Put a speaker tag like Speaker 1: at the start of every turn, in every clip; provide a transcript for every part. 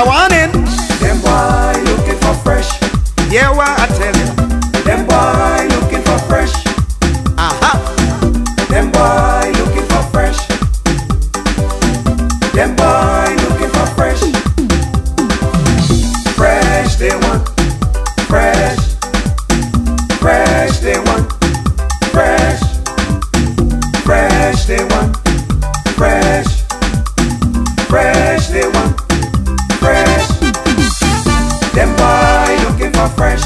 Speaker 1: a warning.
Speaker 2: Them boy looking for fresh.
Speaker 1: Yeah, what I tell you.
Speaker 2: Them boy looking for fresh. Them boy looking for fresh. Them boy looking for fresh. Fresh they want. Fresh. Fresh they want. Fresh. Fresh they want. Fresh. Fresh they want. Fresh. Them boy looking for fresh.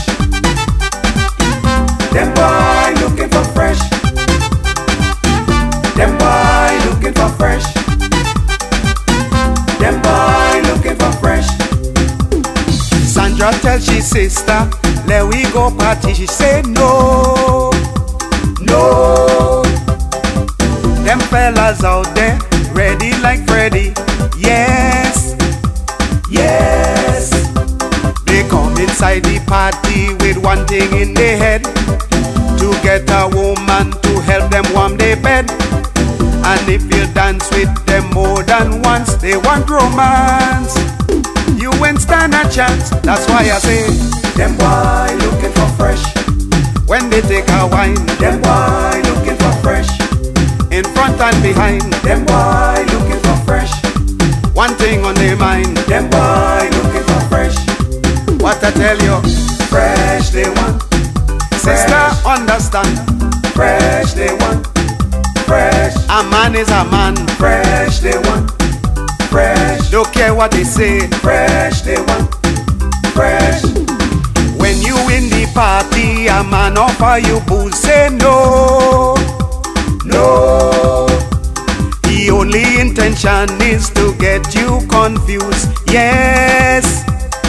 Speaker 2: Them boy looking for fresh. Them boy looking for fresh. Them boy looking for fresh.
Speaker 1: Sandra tell she sister, let we go party. She say no, no. Them fellas out there, ready like Freddy. Yes, yes. They come inside the party with one thing in their head, to get a woman to help them warm their bed. And if you dance with them more than once, they want romance. You ain't stand a chance. That's why I say,
Speaker 2: them boy looking for fresh.
Speaker 1: when they take a wine,
Speaker 2: Them boy looking for fresh.
Speaker 1: in front and behind,
Speaker 2: Them boy looking for fresh.
Speaker 1: one thing on their mind.
Speaker 2: Them boy looking for fresh.
Speaker 1: What I tell you,
Speaker 2: Fresh they want.
Speaker 1: sister, understand.
Speaker 2: Fresh they want. Fresh.
Speaker 1: A man is a man.
Speaker 2: Fresh they want. Fresh.
Speaker 1: Don't care what they say.
Speaker 2: Fresh they want. Fresh.
Speaker 1: When you in the party, a man offer you booze, say no,
Speaker 2: No.
Speaker 1: the only intention is to get you confused. Yes,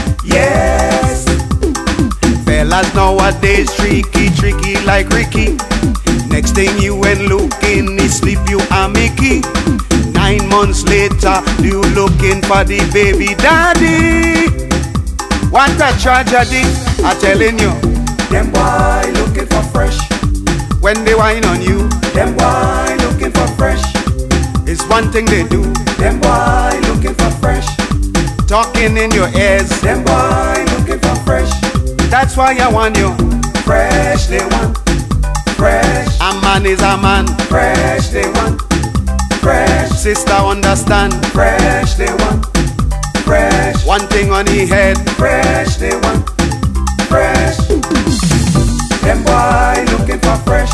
Speaker 2: Yes.
Speaker 1: fellas nowadays tricky like Ricky. Next thing you ain't looking, he sleep you a Mickey. 9 months later, you looking for the baby daddy. What a tragedy, I'm telling you.
Speaker 2: Them boy looking for fresh.
Speaker 1: When they whine on you,
Speaker 2: Them boy looking for fresh.
Speaker 1: it's one thing they do,
Speaker 2: Them boy looking for fresh.
Speaker 1: talking in your ears.
Speaker 2: Them boy looking for fresh.
Speaker 1: That's why I want you.
Speaker 2: Fresh they want. Fresh.
Speaker 1: A man is a man.
Speaker 2: Fresh they want. Fresh.
Speaker 1: Sister, understand.
Speaker 2: Fresh they want. Fresh.
Speaker 1: One thing on the head.
Speaker 2: Fresh they want. Fresh. Them boy looking for fresh.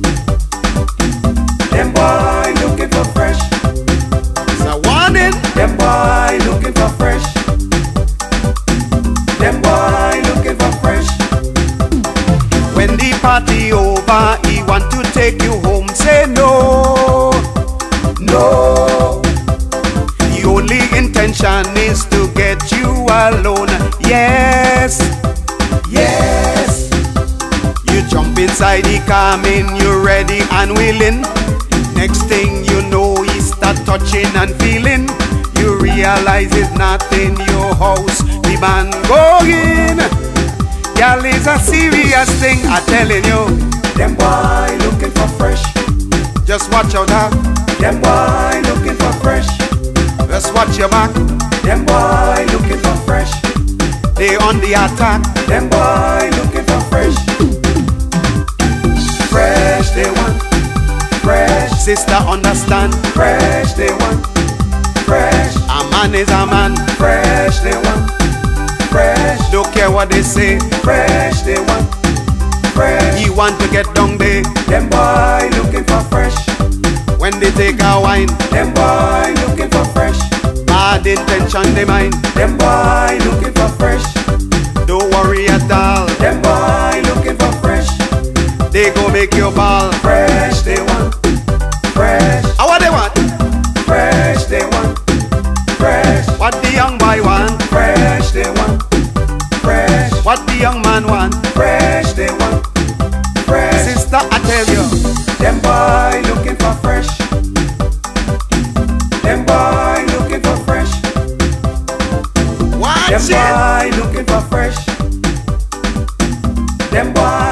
Speaker 2: Them boy looking for fresh.
Speaker 1: It's a warning.
Speaker 2: Them boy looking for fresh. Them boy looking for fresh.
Speaker 1: When the party over, he want to take you home. Say no.
Speaker 2: No.
Speaker 1: The only intention is to get you alone. Yes,
Speaker 2: Yes.
Speaker 1: you jump inside the car, man, you're ready and willing. Next thing you know, you start touching and feeling. You realize it's not in your house, the man going. Girl, is a serious thing, I'm telling you.
Speaker 2: Them boy looking for fresh.
Speaker 1: Just watch out, dog.
Speaker 2: Them boy looking for fresh.
Speaker 1: Just watch your back.
Speaker 2: Them boy looking for fresh.
Speaker 1: They on the attack.
Speaker 2: Them boy looking for fresh. Fresh they want. Fresh.
Speaker 1: Sister, understand.
Speaker 2: Fresh they want. Fresh.
Speaker 1: A man is a man.
Speaker 2: Fresh they want. Fresh.
Speaker 1: Don't care what they say.
Speaker 2: Fresh they want. Fresh.
Speaker 1: He want to get down there.
Speaker 2: Them boy looking for fresh.
Speaker 1: When they take a wine,
Speaker 2: Them boy looking for fresh.
Speaker 1: bad intention they mind.
Speaker 2: Them boy looking for fresh.
Speaker 1: Don't worry at all.
Speaker 2: Them boy looking for fresh.
Speaker 1: They go make you ball.
Speaker 2: Fresh they want. Fresh.
Speaker 1: How what they want?
Speaker 2: Fresh they want. Fresh.
Speaker 1: What the young boy want?
Speaker 2: Fresh they want. Fresh.
Speaker 1: What the young man want?
Speaker 2: Fresh they want. Fresh.
Speaker 1: Sister, I tell you.
Speaker 2: Them boy looking for fresh. Them boy looking for fresh.
Speaker 1: Watch
Speaker 2: Them
Speaker 1: it.
Speaker 2: boy looking for fresh. Them boy